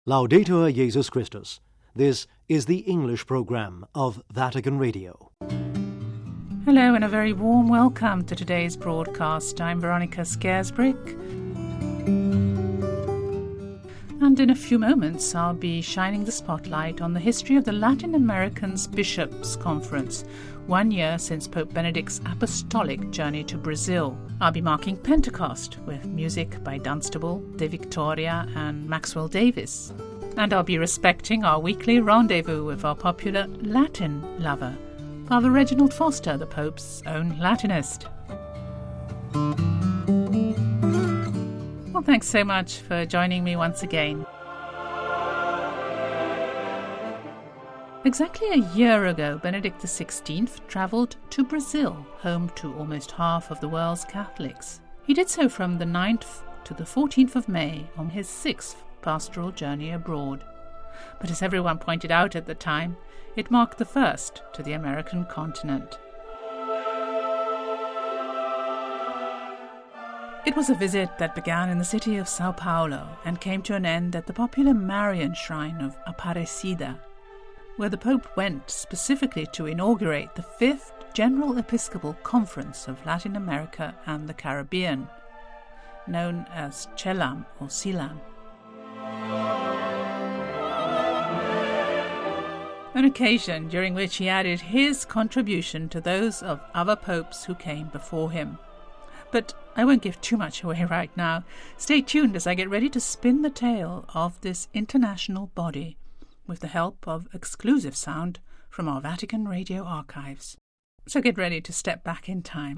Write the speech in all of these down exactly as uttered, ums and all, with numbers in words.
Laudetur Jesus Christus. This is the English program of Vatican Radio. Hello and a very warm welcome to today's broadcast. I'm Veronica Scaresbrick. And in a few moments I'll be shining the spotlight on the history of the Latin American's Bishops' Conference, one year since Pope Benedict's apostolic journey to Brazil. I'll be marking Pentecost with music by Dunstable, De Victoria and Maxwell Davis. And I'll be respecting our weekly rendezvous with our popular Latin lover, Father Reginald Foster, the Pope's own Latinist. Well, thanks so much for joining me once again. Exactly a year ago, Benedict the sixteenth travelled to Brazil, home to almost half of the world's Catholics. He did so from the ninth to the fourteenth of May on his sixth pastoral journey abroad. But as everyone pointed out at the time, it marked the first to the American continent. It was a visit that began in the city of Sao Paulo and came to an end at the popular Marian shrine of Aparecida, where the Pope went specifically to inaugurate the fifth General Episcopal Conference of Latin America and the Caribbean, known as CELAM or CELAM. An occasion during which he added his contribution to those of other popes who came before him. But I won't give too much away right now. Stay tuned as I get ready to spin the tale of this international body with the help of exclusive sound from our Vatican Radio archives. So get ready to step back in time.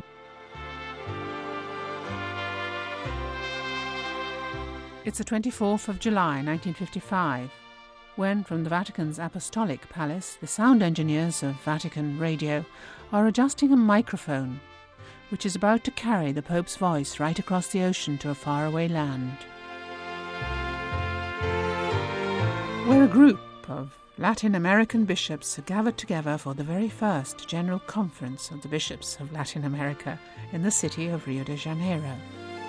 It's the twenty-fourth of July, nineteen fifty-five, when from the Vatican's Apostolic Palace, the sound engineers of Vatican Radio are adjusting a microphone which is about to carry the Pope's voice right across the ocean to a faraway land, where a group of Latin American bishops are gathered together for the very first General Conference of the Bishops of Latin America in the city of Rio de Janeiro.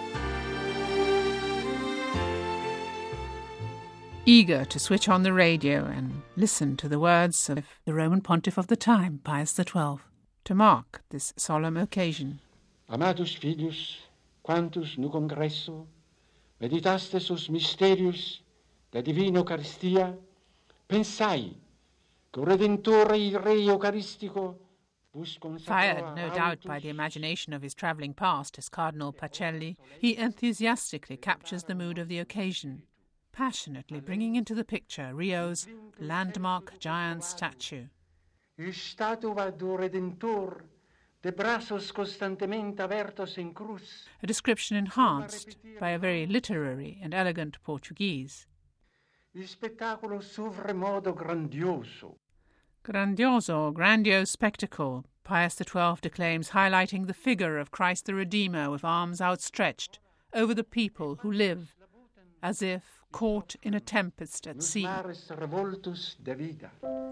Eager to switch on the radio and listen to the words of the Roman Pontiff of the time, Pius the twelfth, to mark this solemn occasion. Amados filhos, quantos no congresso meditaste sus mysterios da divina Eucaristia, pensai que o Redentore e Rei Eucaristico vos consacrò. Fired, no doubt, by the imagination of his travelling past as Cardinal Pacelli, he enthusiastically captures the mood of the occasion, passionately bringing into the picture Rio's landmark giant statue. Il statua do Redentor, de braços constantemente abertos em cruz. A description enhanced by a very literary and elegant Portuguese. Il spettacolo sovremodo grandioso. Grandioso, grandiose spectacle, Pius the twelfth declaims, highlighting the figure of Christ the Redeemer with arms outstretched over the people who live as if caught in a tempest at sea. Mares revoltos de vida.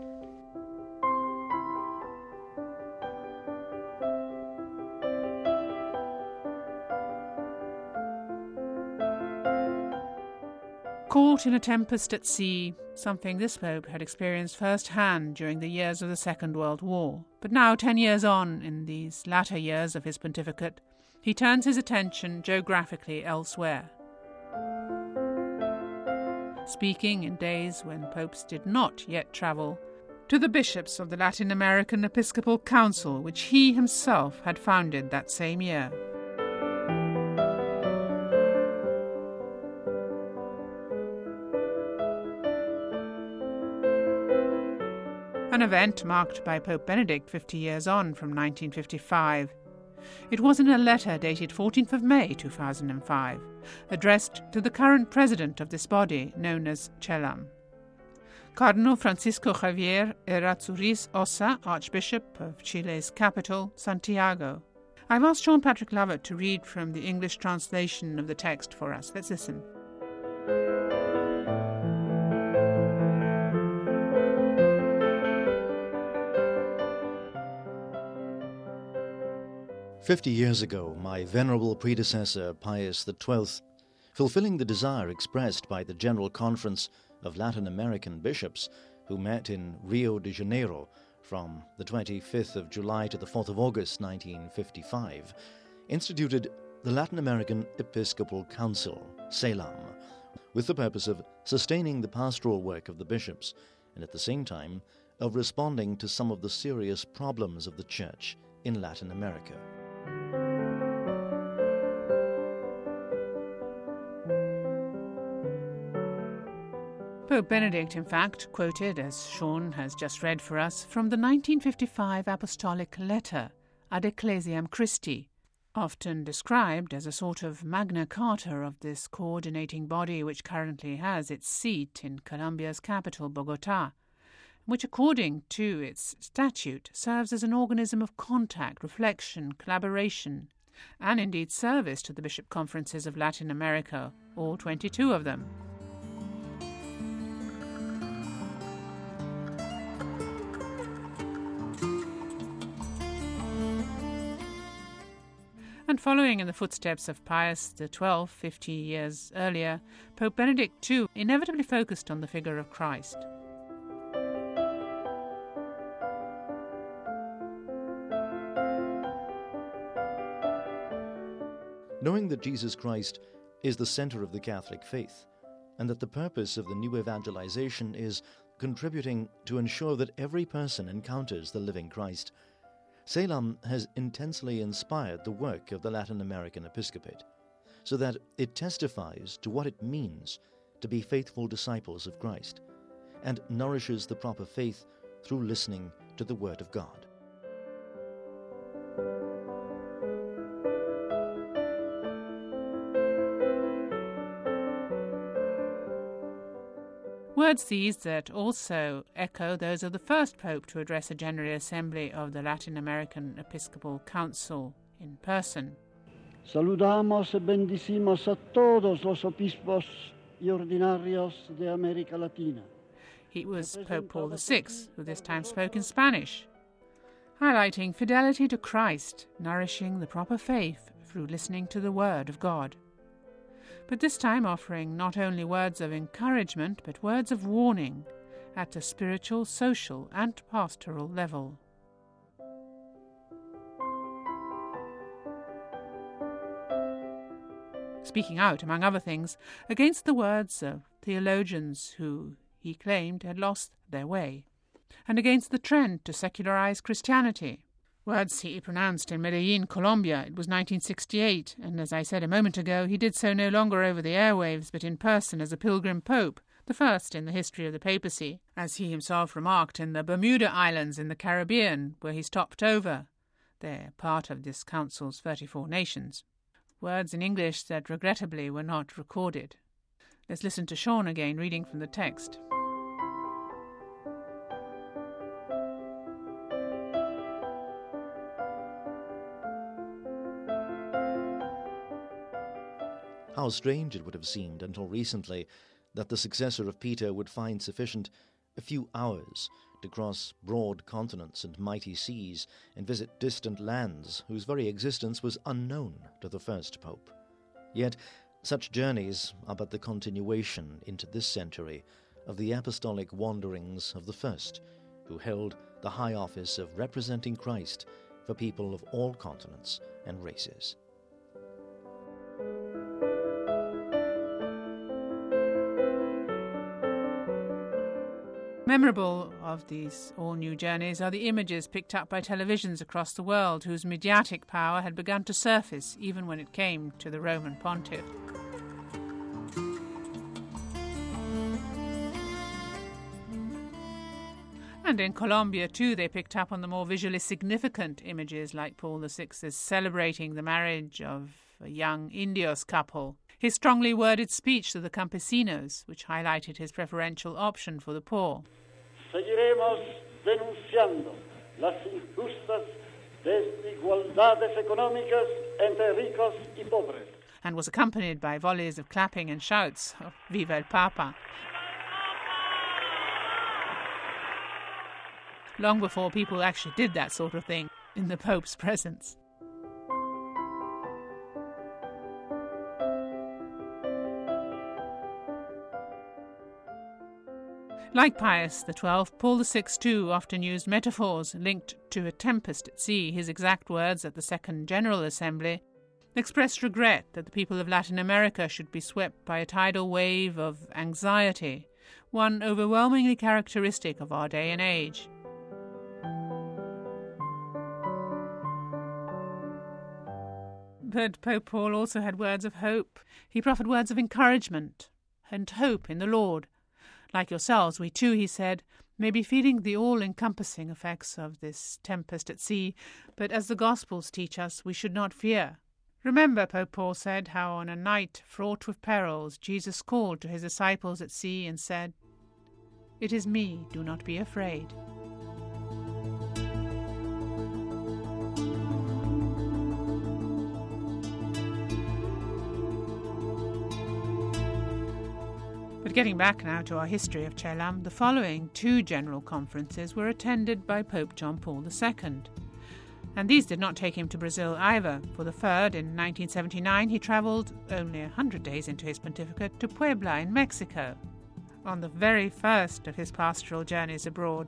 Caught in a tempest at sea, something this Pope had experienced firsthand during the years of the Second World War. But now, ten years on, in these latter years of his pontificate, he turns his attention geographically elsewhere. Speaking in days when popes did not yet travel, to the bishops of the Latin American Episcopal Council, which he himself had founded that same year. An event marked by Pope Benedict fifty years on from nineteen fifty-five. It was in a letter dated fourteenth of May two thousand five, addressed to the current president of this body, known as CELAM, Cardinal Francisco Javier Errázuriz Ossa, Archbishop of Chile's capital, Santiago. I've asked Sean Patrick Lovett to read from the English translation of the text for us. Let's listen. Fifty years ago, my venerable predecessor, Pius the twelfth, fulfilling the desire expressed by the General Conference of Latin American bishops who met in Rio de Janeiro from the twenty-fifth of July to the fourth of August nineteen fifty-five, instituted the Latin American Episcopal Council, CELAM, with the purpose of sustaining the pastoral work of the bishops and at the same time of responding to some of the serious problems of the Church in Latin America. Pope Benedict, in fact, quoted, as Sean has just read for us, from the nineteen fifty-five Apostolic Letter Ad Ecclesiam Christi, often described as a sort of Magna Carta of this coordinating body which currently has its seat in Colombia's capital, Bogotá, which, according to its statute, serves as an organism of contact, reflection, collaboration, and indeed service to the bishop conferences of Latin America, all twenty-two of them. And following in the footsteps of Pius the twelfth fifty years earlier, Pope Benedict too inevitably focused on the figure of Christ. Knowing that Jesus Christ is the center of the Catholic faith, and that the purpose of the new evangelization is contributing to ensure that every person encounters the living Christ, CELAM has intensely inspired the work of the Latin American Episcopate, so that it testifies to what it means to be faithful disciples of Christ, and nourishes the proper faith through listening to the Word of God. Words these that also echo those of the first Pope to address a General Assembly of the Latin American Episcopal Council in person. Saludamos y bendecimos a todos los obispos y ordinarios de América Latina. He was Pope Paul the sixth, who this time spoke in Spanish, highlighting fidelity to Christ, nourishing the proper faith through listening to the Word of God. But this time offering not only words of encouragement, but words of warning at a spiritual, social, and pastoral level. Speaking out, among other things, against the words of theologians who, he claimed, had lost their way, and against the trend to secularize Christianity. Words he pronounced in Medellin, Colombia. It was nineteen sixty-eight, and as I said a moment ago, he did so no longer over the airwaves, but in person as a pilgrim pope, the first in the history of the papacy, as he himself remarked in the Bermuda Islands in the Caribbean, where he stopped over. They're part of this council's thirty-four nations. Words in English that regrettably were not recorded. Let's listen to Sean again, reading from the text. How strange it would have seemed until recently that the successor of Peter would find sufficient a few hours to cross broad continents and mighty seas and visit distant lands whose very existence was unknown to the first pope. Yet such journeys are but the continuation into this century of the apostolic wanderings of the first, who held the high office of representing Christ for people of all continents and races. Memorable of these all-new journeys are the images picked up by televisions across the world whose mediatic power had begun to surface even when it came to the Roman pontiff. And in Colombia, too, they picked up on the more visually significant images like Paul the sixth's celebrating the marriage of a young Indios couple, his strongly worded speech to the campesinos, which highlighted his preferential option for the poor. Seguiremos denunciando las injustas desigualdades económicas entre ricos y pobres. And was accompanied by volleys of clapping and shouts of Viva el Papa. Long before people actually did that sort of thing in the Pope's presence. Like Pius the Twelfth, Paul the Sixth too often used metaphors linked to a tempest at sea. His exact words at the Second General Assembly expressed regret that the people of Latin America should be swept by a tidal wave of anxiety, one overwhelmingly characteristic of our day and age. But Pope Paul also had words of hope. He proffered words of encouragement and hope in the Lord. Like yourselves, we too, he said, may be feeling the all-encompassing effects of this tempest at sea, but as the Gospels teach us, we should not fear. Remember, Pope Paul said, how on a night fraught with perils, Jesus called to his disciples at sea and said, "It is me, do not be afraid." But getting back now to our history of Celam, the following two general conferences were attended by Pope John Paul the Second. And these did not take him to Brazil either. For the third, in nineteen seventy-nine, he travelled, only a hundred days into his pontificate, to Puebla in Mexico, on the very first of his pastoral journeys abroad.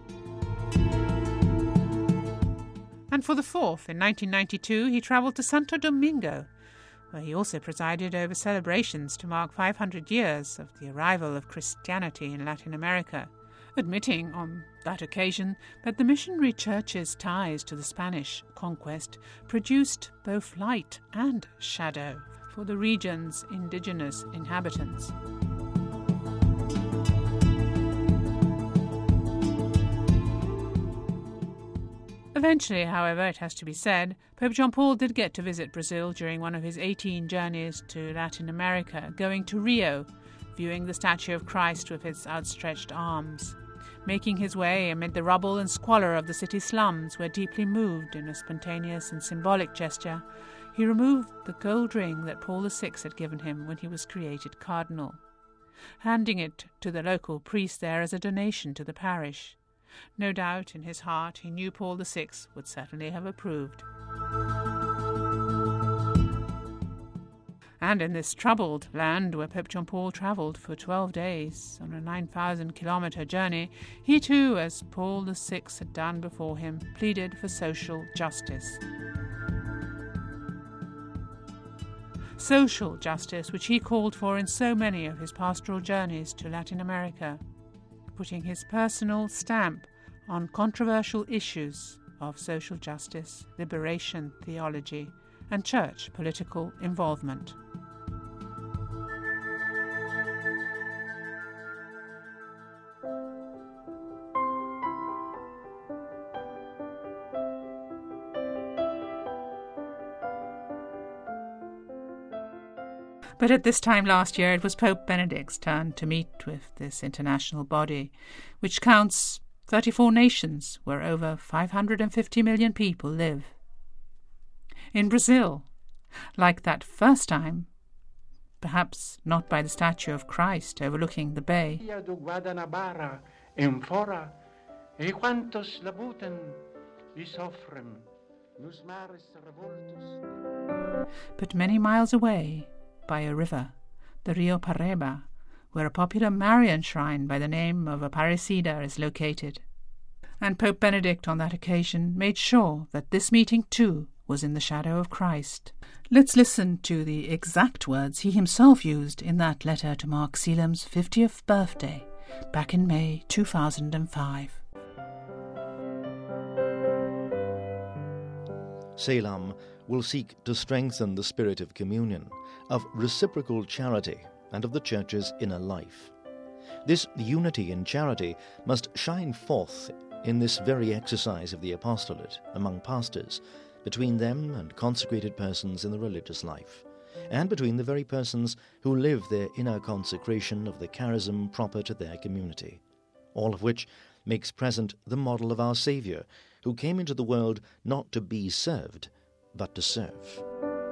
And for the fourth, in nineteen ninety-two, he travelled to Santo Domingo, where he also presided over celebrations to mark five hundred years of the arrival of Christianity in Latin America, admitting on that occasion that the missionary church's ties to the Spanish conquest produced both light and shadow for the region's indigenous inhabitants. Eventually, however, it has to be said, Pope John Paul did get to visit Brazil during one of his eighteen journeys to Latin America, going to Rio, viewing the statue of Christ with its outstretched arms. Making his way amid the rubble and squalor of the city slums, where deeply moved in a spontaneous and symbolic gesture, he removed the gold ring that Paul the Sixth had given him when he was created cardinal, handing it to the local priest there as a donation to the parish. No doubt, in his heart, he knew Paul the Sixth would certainly have approved. And in this troubled land where Pope John Paul travelled for twelve days on a nine thousand kilometre journey, he too, as Paul the Sixth had done before him, pleaded for social justice. Social justice, which he called for in so many of his pastoral journeys to Latin America, putting his personal stamp on controversial issues of social justice, liberation theology, and church political involvement. But at this time last year, it was Pope Benedict's turn to meet with this international body, which counts thirty-four nations where over five hundred fifty million people live. In Brazil, like that first time, perhaps not by the statue of Christ overlooking the bay, but many miles away, by a river, the Rio Paraiba, where a popular Marian shrine by the name of Aparecida is located. And Pope Benedict on that occasion made sure that this meeting too was in the shadow of Christ. Let's listen to the exact words he himself used in that letter to mark Celam's fiftieth birthday, back in May two thousand five. Celam will seek to strengthen the spirit of communion, of reciprocal charity, and of the Church's inner life. This unity in charity must shine forth in this very exercise of the apostolate among pastors, between them and consecrated persons in the religious life, and between the very persons who live their inner consecration of the charism proper to their community, all of which makes present the model of our Saviour, who came into the world not to be served, but to serve.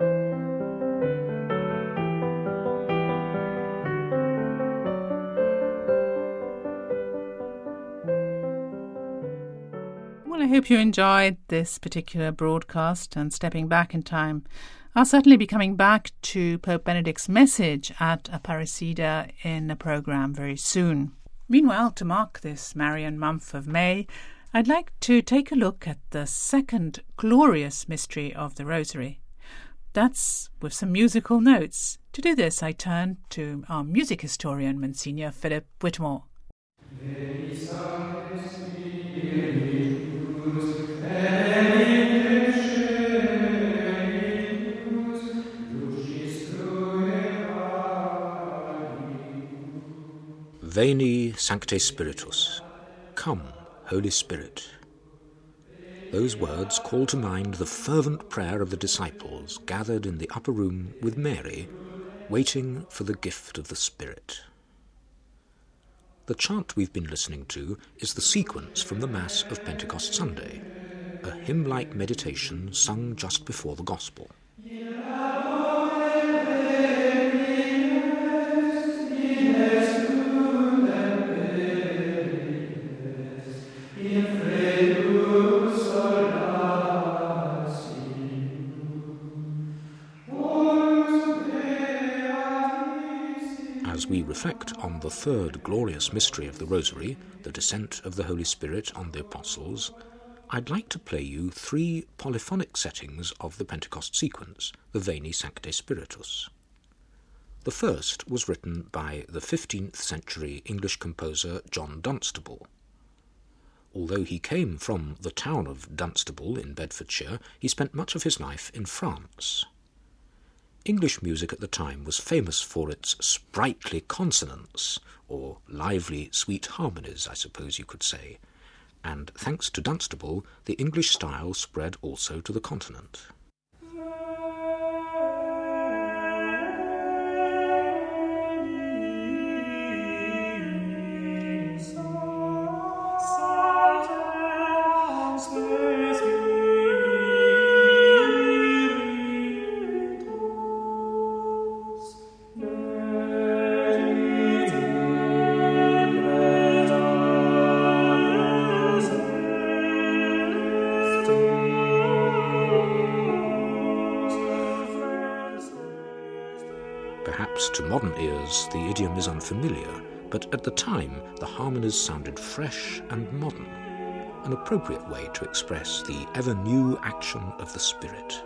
Well, I hope you enjoyed this particular broadcast, and stepping back in time, I'll certainly be coming back to Pope Benedict's message at Aparecida in a programme very soon. Meanwhile, to mark this Marian month of May, I'd like to take a look at the second glorious mystery of the Rosary. That's with some musical notes. To do this, I turn to our music historian, Monsignor Philip Whitmore. Veni, Sancte Spiritus. Come, Holy Spirit. Those words call to mind the fervent prayer of the disciples gathered in the upper room with Mary, waiting for the gift of the Spirit. The chant we've been listening to is the sequence from the Mass of Pentecost Sunday, a hymn-like meditation sung just before the Gospel. As we reflect on the third glorious mystery of the Rosary, the descent of the Holy Spirit on the Apostles, I'd like to play you three polyphonic settings of the Pentecost sequence, the Veni Sancte Spiritus. The first was written by the fifteenth century English composer John Dunstable. Although he came from the town of Dunstable in Bedfordshire, he spent much of his life in France. English music at the time was famous for its sprightly consonants, or lively, sweet harmonies, I suppose you could say, and thanks to Dunstable, the English style spread also to the continent. Perhaps to modern ears the idiom is unfamiliar, but at the time the harmonies sounded fresh and modern, an appropriate way to express the ever-new action of the Spirit.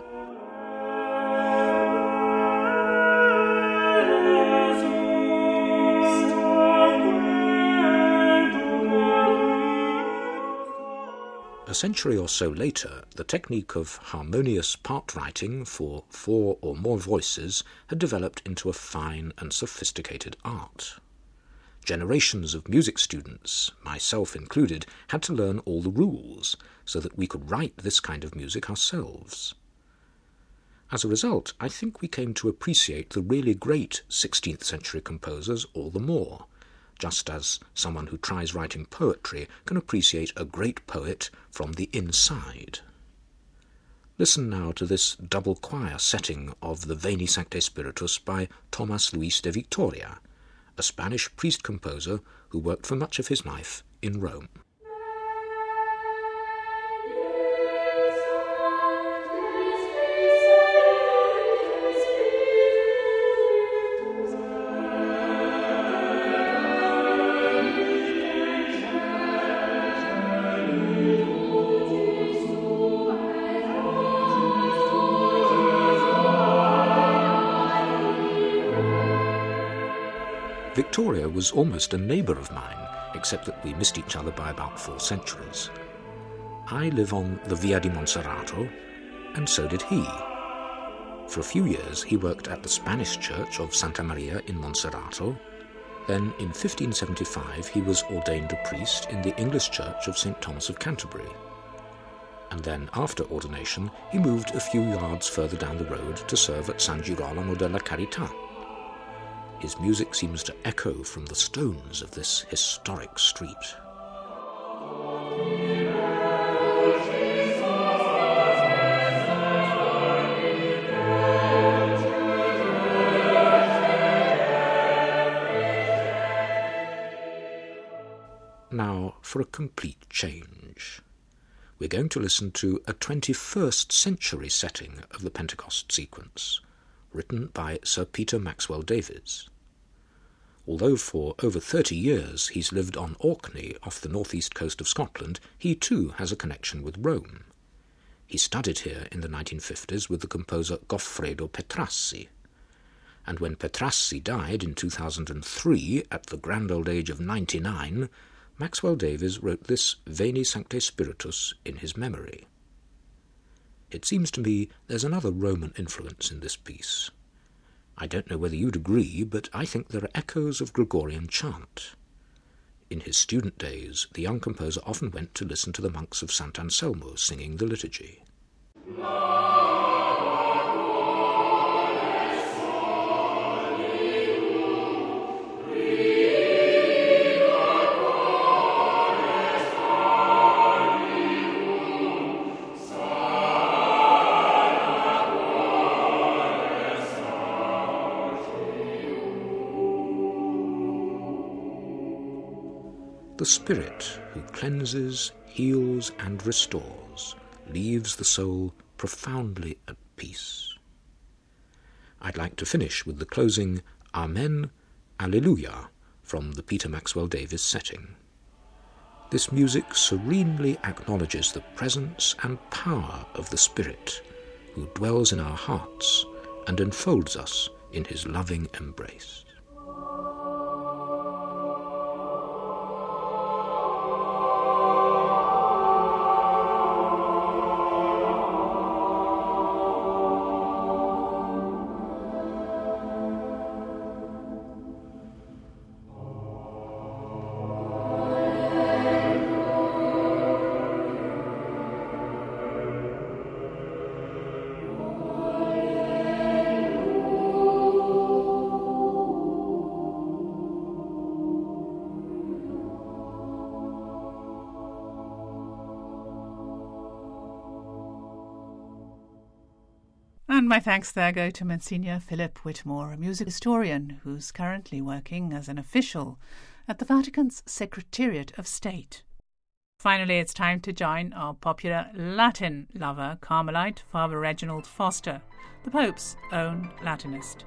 A century or so later, the technique of harmonious part writing for four or more voices had developed into a fine and sophisticated art. Generations of music students, myself included, had to learn all the rules so that we could write this kind of music ourselves. As a result, I think we came to appreciate the really great sixteenth century composers all the more, just as someone who tries writing poetry can appreciate a great poet from the inside. Listen now to this double choir setting of the Veni Sancte Spiritus by Tomás Luis de Victoria, a Spanish priest-composer who worked for much of his life in Rome. Victoria was almost a neighbour of mine, except that we missed each other by about four centuries. I live on the Via di Monserrato, and so did he. For a few years he worked at the Spanish church of Santa Maria in Monserrato. Then in fifteen seventy-five he was ordained a priest in the English church of Saint Thomas of Canterbury. And then after ordination he moved a few yards further down the road to serve at San Girolamo della Carità. His music seems to echo from the stones of this historic street. Now for a complete change. We're going to listen to a twenty-first century setting of the Pentecost sequence, written by Sir Peter Maxwell Davies. Although for over thirty years he's lived on Orkney off the northeast coast of Scotland, he too has a connection with Rome. He studied here in the nineteen fifties with the composer Goffredo Petrassi. And when Petrassi died in two thousand three at the grand old age of ninety-nine, Maxwell Davies wrote this Veni Sancte Spiritus in his memory. It seems to me there's another Roman influence in this piece. I don't know whether you'd agree, but I think there are echoes of Gregorian chant. In his student days, the young composer often went to listen to the monks of Sant'Anselmo singing the liturgy. The Spirit who cleanses, heals, and restores leaves the soul profoundly at peace. I'd like to finish with the closing Amen, Alleluia from the Peter Maxwell Davies setting. This music serenely acknowledges the presence and power of the Spirit who dwells in our hearts and enfolds us in his loving embrace. And my thanks there go to Monsignor Philip Whitmore, a music historian who's currently working as an official at the Vatican's Secretariat of State. Finally, it's time to join our popular Latin lover, Carmelite Father Reginald Foster, the Pope's own Latinist.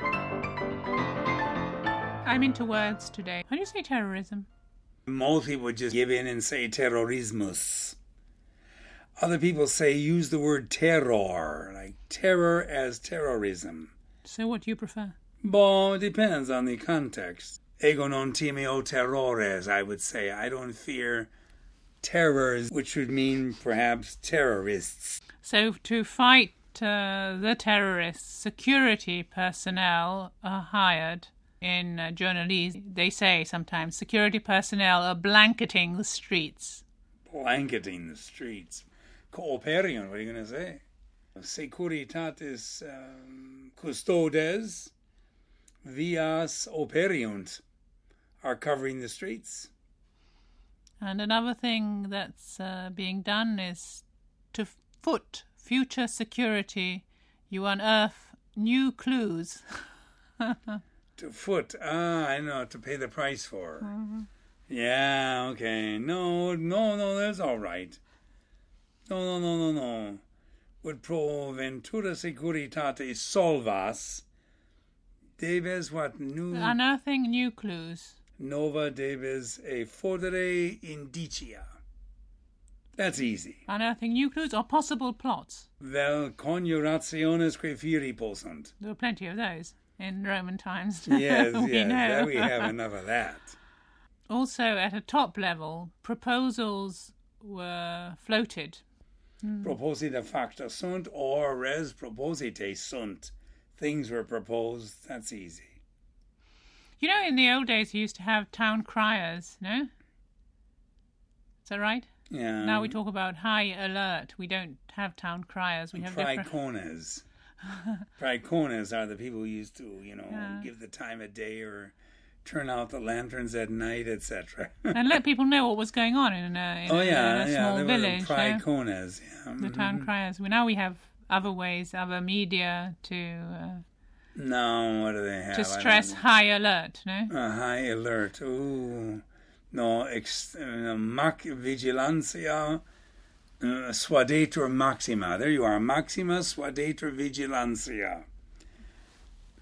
I'm into words today. How do you say terrorism? Most people just give in and say terrorismus. Other people say use the word terror, like terror as terrorism. So what do you prefer? Well, it depends on the context. Ego non timeo terrores, I would say. I don't fear terrors, which would mean perhaps terrorists. So to fight uh, the terrorists, security personnel are hired. In uh, journalese, they say sometimes security personnel are blanketing the streets. Blanketing the streets. Cooperion, what are you going to say? Securitatis um, custodes vias operiunt are covering the streets. And another thing that's uh, being done is to foot future security, you unearth new clues. To foot, ah, I know, to pay the price for. Mm-hmm. Yeah, okay. No, no, no, that's all right. No, no, no, no, no. Ut pro ventura securitate solvas, debes what new... Unearthing new clues. Nova debes e fodere indicia. That's easy. Unearthing new clues or possible plots. Vel conjurationes que firi possunt. There were plenty of those in Roman times. Yes, we yes, know. that we have enough of that. Also, at a top level, proposals were floated. Mm. Proposita facta sunt, or res proposite sunt. Things were proposed, that's easy. You know, in the old days, you used to have town criers, no? Is that right? Yeah. Now we talk about high alert. We don't have town criers. We have Praecones. Praecones are the people who used to, you know, yeah. give the time of day or turn out the lanterns at night, et cetera. And let people know what was going on in a, in oh, a, yeah, in a yeah, small there village. Were the praecones, yeah. The town mm-hmm. criers. Well, now we have other ways, other media to... Uh, no, what do they have? To stress high alert, no? Uh, high alert, ooh. No, ex, uh, mac vigilancia uh, suadetur maxima. There you are, maxima suadetur vigilancia.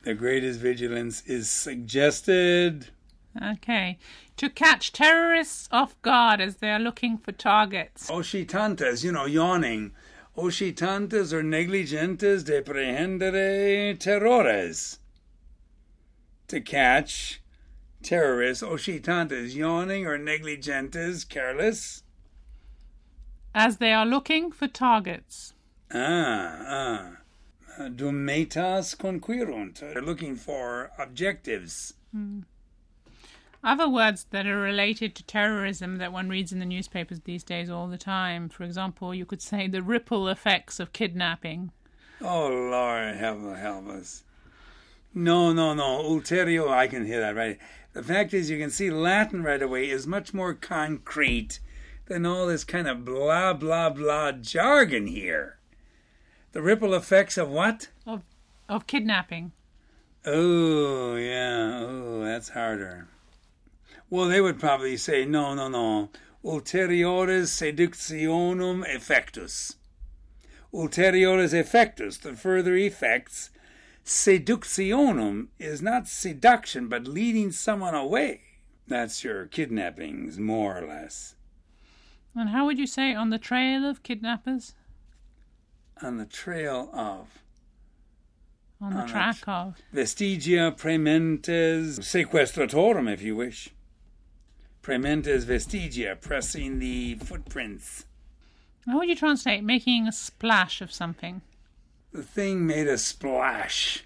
The greatest vigilance is suggested. Okay. To catch terrorists off guard as they are looking for targets. Oscitantes, you know, yawning. Oscitantes or negligentes de prehendere terrores. To catch terrorists, oscitantes, yawning or negligentes, careless. As they are looking for targets. Ah, ah. Dum metas conquirunt. They're looking for objectives. Hmm. Other words that are related to terrorism that one reads in the newspapers these days all the time. For example, you could say the ripple effects of kidnapping. Oh, Lord, help, help us. No, no, no. Ulterio, I can hear that, right? The fact is, you can see Latin right away is much more concrete than all this kind of blah, blah, blah jargon here. The ripple effects of what? Of, of kidnapping. Oh, yeah. Oh, that's harder. Well, they would probably say, no, no, no. Ulteriores seductionum effectus. Ulteriores effectus, the further effects. Seductionum is not seduction, but leading someone away. That's your kidnappings, more or less. And how would you say on the trail of kidnappers? On the trail of. On the on track the, of. Vestigia prementes sequestratorum, if you wish. Prementes vestigia, pressing the footprints. How would you translate making a splash of something? The thing made a splash.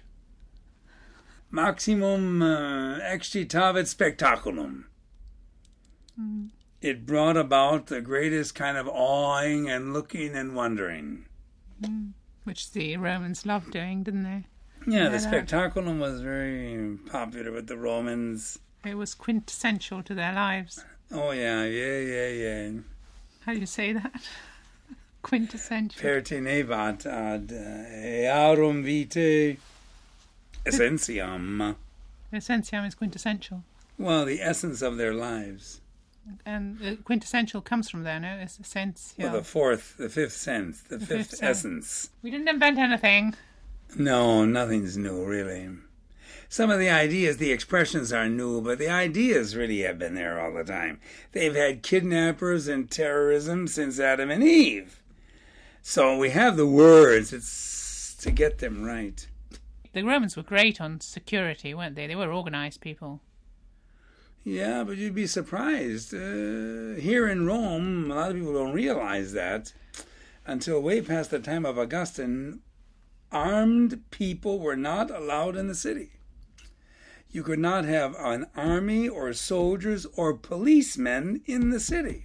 Maximum uh, excitavit spectaculum. Mm. It brought about the greatest kind of awing and looking and wondering. Mm. Which the Romans loved doing, didn't they? Yeah, the spectaculum was very popular with the Romans. It was quintessential to their lives. Oh, yeah, yeah, yeah, yeah. How do you say that? Quintessential. Pertinebat ad earum vitae essentiam. Essentiam is quintessential. Well, the essence of their lives. And uh, quintessential comes from there, no? It's essential. Well, the fourth, the fifth sense, the, the fifth, fifth essence. We didn't invent anything. No, nothing's new, really. Some of the ideas, the expressions are new, but the ideas really have been there all the time. They've had kidnappers and terrorism since Adam and Eve. So we have the words. It's to get them right. The Romans were great on security, weren't they? They were organized people. Yeah, but you'd be surprised. Uh, here in Rome, a lot of people don't realize that. Until way past the time of Augustine, armed people were not allowed in the city. You could not have an army or soldiers or policemen in the city.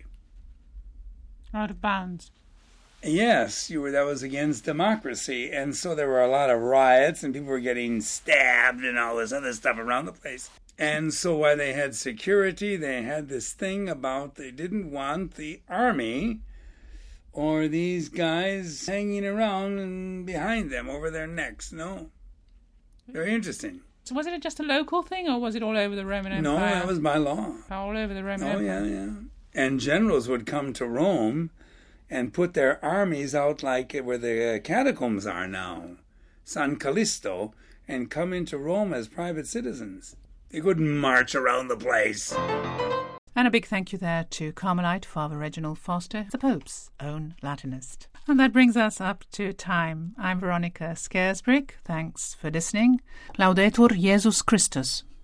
Out of bounds. Yes, you were. That was against democracy, and so there were a lot of riots, and people were getting stabbed and all this other stuff around the place. And so while they had security, they had this thing about they didn't want the army or these guys hanging around and behind them over their necks. No. Very interesting. So was it just a local thing, or was it all over the Roman Empire? No, that was by law. All over the Roman oh, Empire? Oh, yeah, yeah. And generals would come to Rome and put their armies out like where the catacombs are now, San Callisto, and come into Rome as private citizens. They couldn't march around the place. And a big thank you there to Carmelite Father Reginald Foster, the Pope's own Latinist. And that brings us up to time. I'm Veronica Scaresbrick. Thanks for listening. Laudetur Jesus Christus.